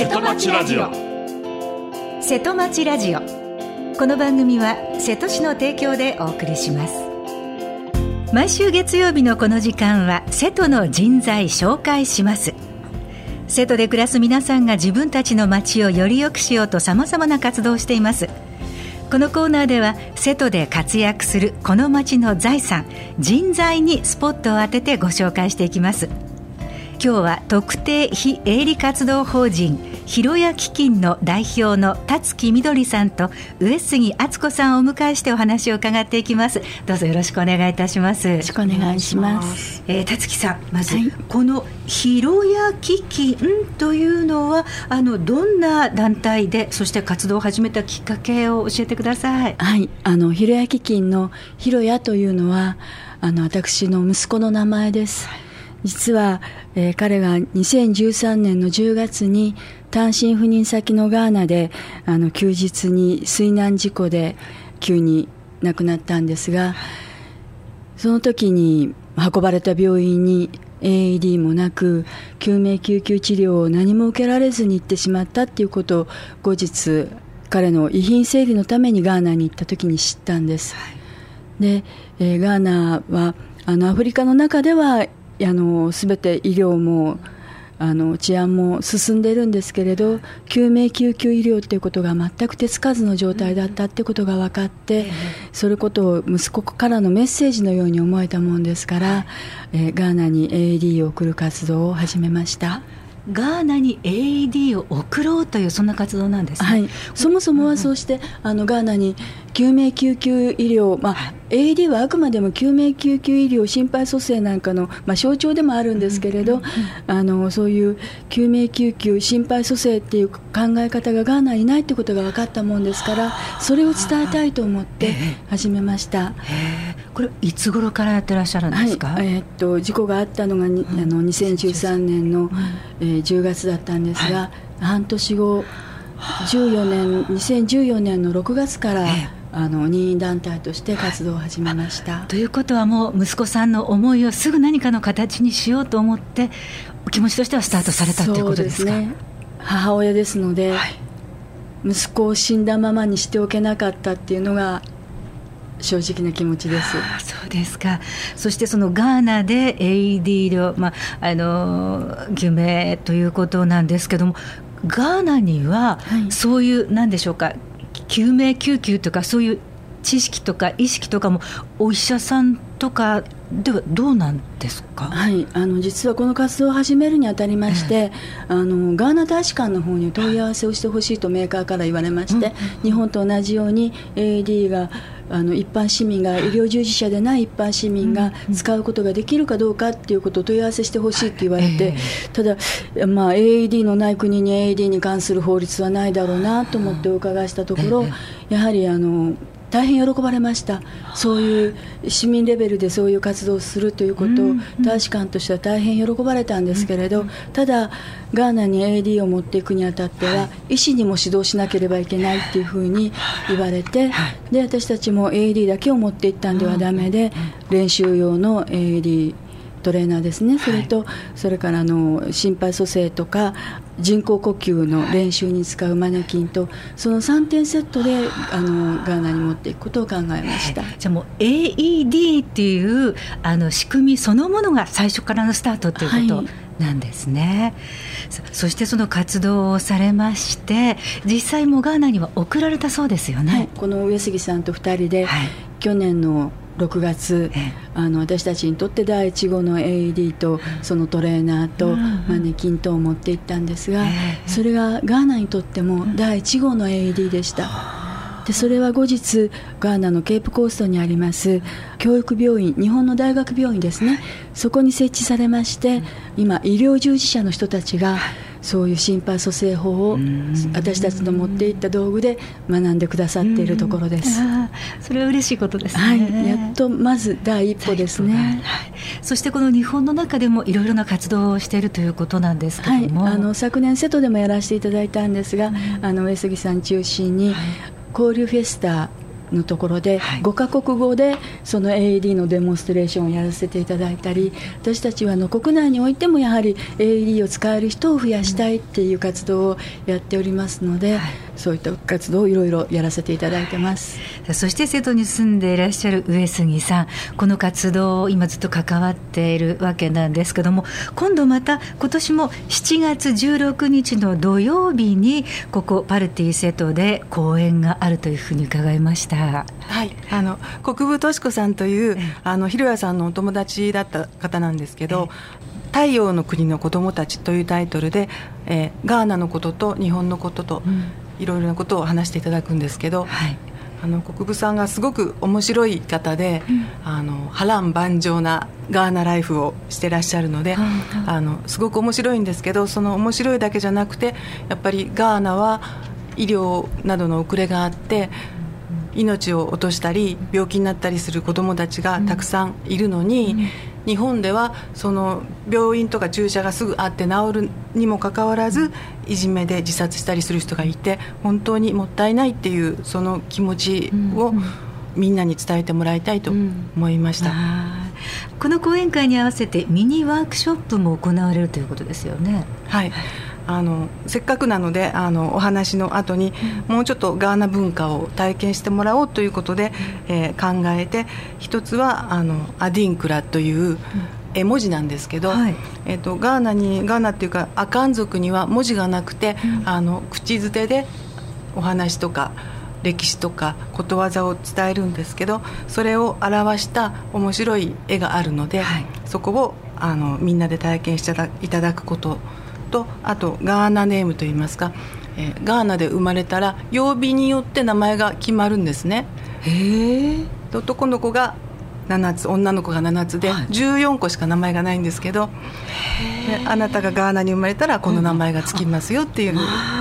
瀬戸町ラジオ。 瀬戸町ラジオ。この番組は瀬戸市の提供でお送りします。毎週月曜日のこの時間は瀬戸の人材紹介します。瀬戸で暮らす皆さんが自分たちの町をより良くしようと様々な活動をしています。このコーナーでは瀬戸で活躍するこの町の財産、人材にスポットを当ててご紹介していきます。今日は特定非営利活動法人ひろや基金の代表の辰木みどりさんと上杉敦子さんをお迎えしてお話を伺っていきます。どうぞよろしくお願いいたします。よろしくお願いします。 辰木さん、まず、このひろや基金というのはどんな団体で、そして活動を始めたきっかけを教えてください。 はい、ひろや基金のひろやというのは私の息子の名前です。実は、彼が2013年の10月に単身赴任先のガーナで休日に水難事故で急に亡くなったんですが、その時に運ばれた病院に AED もなく救命救急治療を何も受けられずに行ってしまったっていうことを後日彼の遺品整理のためにガーナに行った時に知ったんです。で、ガーナはアフリカの中ではすべて医療も治安も進んでいるんですけれど、救命救急医療ということが全く手つかずの状態だったということが分かって、それことを息子からのメッセージのように思えたもんですから、ガーナに AED を送る活動を始めました。 ガーナに AED を送ろうというそんな活動なんですね。 はい、そもそもはそうして、ガーナに救命救急医療、AED はあくまでも救命救急医療心肺蘇生なんかの、象徴でもあるんですけれど、そういう救命救急心肺蘇生っていう考え方がガーナにないってことが分かったもんですから、それを伝えたいと思って始めました。 これいつ頃からやってらっしゃるんですか？ 事故があったのが2013年の、10月だったんですが、半年後2014年の6月から、任意団体として活動を始めました。 ということはもう息子さんの思いをすぐ何かの形にしようと思ってお気持ちとしてはスタートされたということですか？ そうですね。母親ですので、息子を死んだままにしておけなかったっていうのが正直な気持ちです。 そうですか。そしてそのガーナで AED の、救命ということなんですけども、ガーナにはそういう何でしょうか、救命救急とかそういう知識とか意識とかもお医者さんとかではどうなんですか？ はい、実はこの活動を始めるにあたりまして、ガーナ大使館の方に問い合わせをしてほしいとメーカーから言われまして、日本と同じように AED が一般市民が、医療従事者でない一般市民が使うことができるかどうかっていうことを問い合わせしてほしいって言われて、ただ、AED のない国に AED に関する法律はないだろうなと思ってお伺いしたところ、やはり大変喜ばれました。そういう市民レベルでそういう活動をするということを大使館としては大変喜ばれたんですけれど、ただガーナに AED を持っていくにあたっては医師にも指導しなければいけないっていうふうに言われて、で私たちも AED だけを持っていったんではダメで、練習用の AEDトレーナーですね、それから心肺蘇生とか人工呼吸の練習に使うマネキンと、その3点セットでガーナに持っていくことを考えました。 じゃあもう AED っていう仕組みそのものが最初からのスタートということなんですね。そしてその活動をされまして、実際もガーナには送られたそうですよね。 この上杉さんと2人で、去年の6月、私たちにとって第1号の AED とそのトレーナーとマネキンとを持っていったんですが、それがガーナにとっても第1号の AED でした。でそれは後日ガーナのケープコーストにあります教育病院、日本の大学病院ですね、そこに設置されまして、今医療従事者の人たちがそういう心肺蘇生法を私たちの持っていった道具で学んでくださっているところです。 それは嬉しいことですね。 やっとまず第一歩ですね。 そしてこの日本の中でもいろいろな活動をしているということなんですけども、 昨年瀬戸でもやらせていただいたんですが、上杉さん中心に交流フェスタのところで、5カ国語でその AED のデモンストレーションをやらせていただいたり、私たちは国内においてもやはり AED を使える人を増やしたいっていう活動をやっておりますので、そういった活動をいろいろやらせていただいてます。 そして瀬戸に住んでいらっしゃる上杉さん、この活動を今ずっと関わっているわけなんですけども、今度また今年も7月16日の土曜日にここパルティ瀬戸で講演があるというふうに伺いました。 はい、国分敏子さんというひろやさんのお友達だった方なんですけど、太陽の国の子どもたちというタイトルで、ガーナのことと日本のことと、いろいろなことを話していただくんですけど、国分さんがすごく面白い方で、波乱万丈なガーナライフをしてらっしゃるので、すごく面白いんですけど、その面白いだけじゃなくて、やっぱりガーナは医療などの遅れがあって命を落としたり病気になったりする子どもたちがたくさんいるのに、日本ではその病院とか注射がすぐあって治るにもかかわらずいじめで自殺したりする人がいて、本当にもったいないっていうその気持ちをみんなに伝えてもらいたいと思いました。 この講演会に合わせてミニワークショップも行われるということですよね。 はい、せっかくなのでお話の後にもうちょっとガーナ文化を体験してもらおうということで、考えて、一つはアディンクラという絵文字なんですけど、ガーナっていうかアカン族には文字がなくて、口づてでお話とか歴史とかことわざを伝えるんですけど、それを表した面白い絵があるので、そこをみんなで体験していただくことと、あとガーナネームといいますか、ガーナで生まれたら曜日によって名前が決まるんですね。男の子が7つ、女の子が7つで、14個しか名前がないんですけど、あなたがガーナに生まれたらこの名前がつきますよっていう、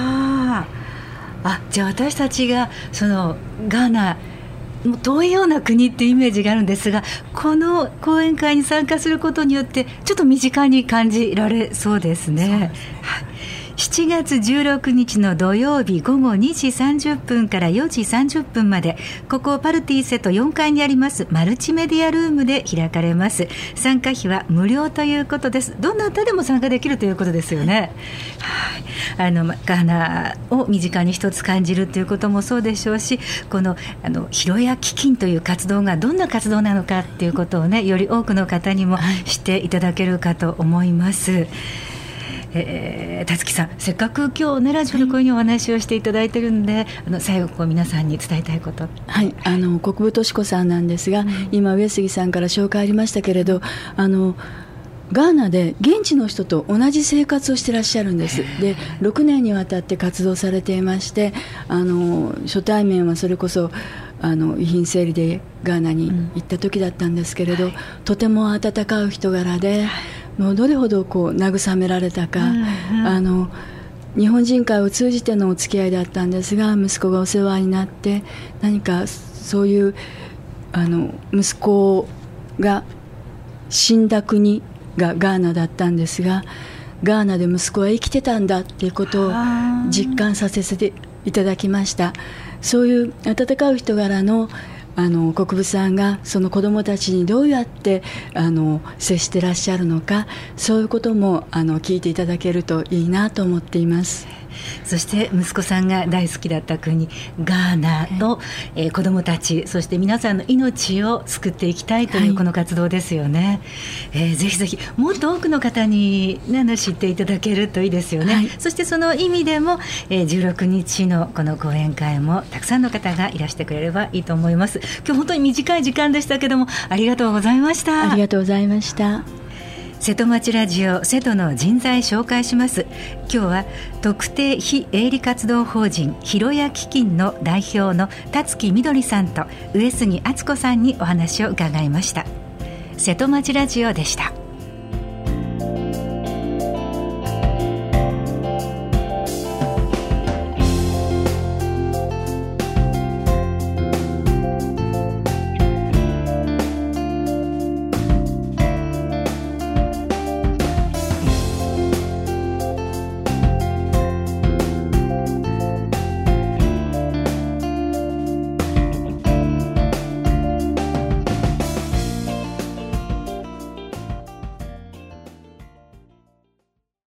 じゃあ私たちがそのガーナ遠いような国っていうイメージがあるんですが、この講演会に参加することによってちょっと身近に感じられそうですね。7月16日の土曜日午後2時30分から4時30分まで、ここパルティ瀬戸4階にありますマルチメディアルームで開かれます。参加費は無料ということです。どなたでも参加できるということですよね。ガーナを身近に一つ感じるということもそうでしょうし、このヒロヤ基金という活動がどんな活動なのかということをね、より多くの方にも知っていただけるかと思います。たつきさん、せっかく今日ねラジオでこういうお話をしていただいているので、最後皆さんに伝えたいこと。 国分敏子さんなんですが、今上杉さんから紹介ありましたけれど、ガーナで現地の人と同じ生活をしていらっしゃるんです。で、6年にわたって活動されていまして、初対面はそれこそ遺品整理でガーナに行った時だったんですけれど、とても温かい人柄で、もうどれほど慰められたか、日本人会を通じてのお付き合いだったんですが、息子がお世話になって、何かそういう息子が死んだ国がガーナだったんですが、ガーナで息子は生きてたんだっていうことを実感させていただきました。そういう温かい人柄の国分さんがその子どもたちにどうやって接してらっしゃるのか、そういうことも聞いていただけるといいなと思っています。 そして息子さんが大好きだった国ガーナの、子どもたち、そして皆さんの命を救っていきたいというこの活動ですよね。ぜひぜひもっと多くの方に、知っていただけるといいですよね。そしてその意味でも、16日のこの講演会もたくさんの方がいらしてくれればいいと思います。今日本当に短い時間でしたけども、ありがとうございました。 ありがとうございました。 瀬戸町ラジオ瀬戸の人材紹介します。今日は特定非営利活動法人ヒロヤ基金の代表の辰木みどりさんと上杉敦子さんにお話を伺いました。瀬戸町ラジオでした。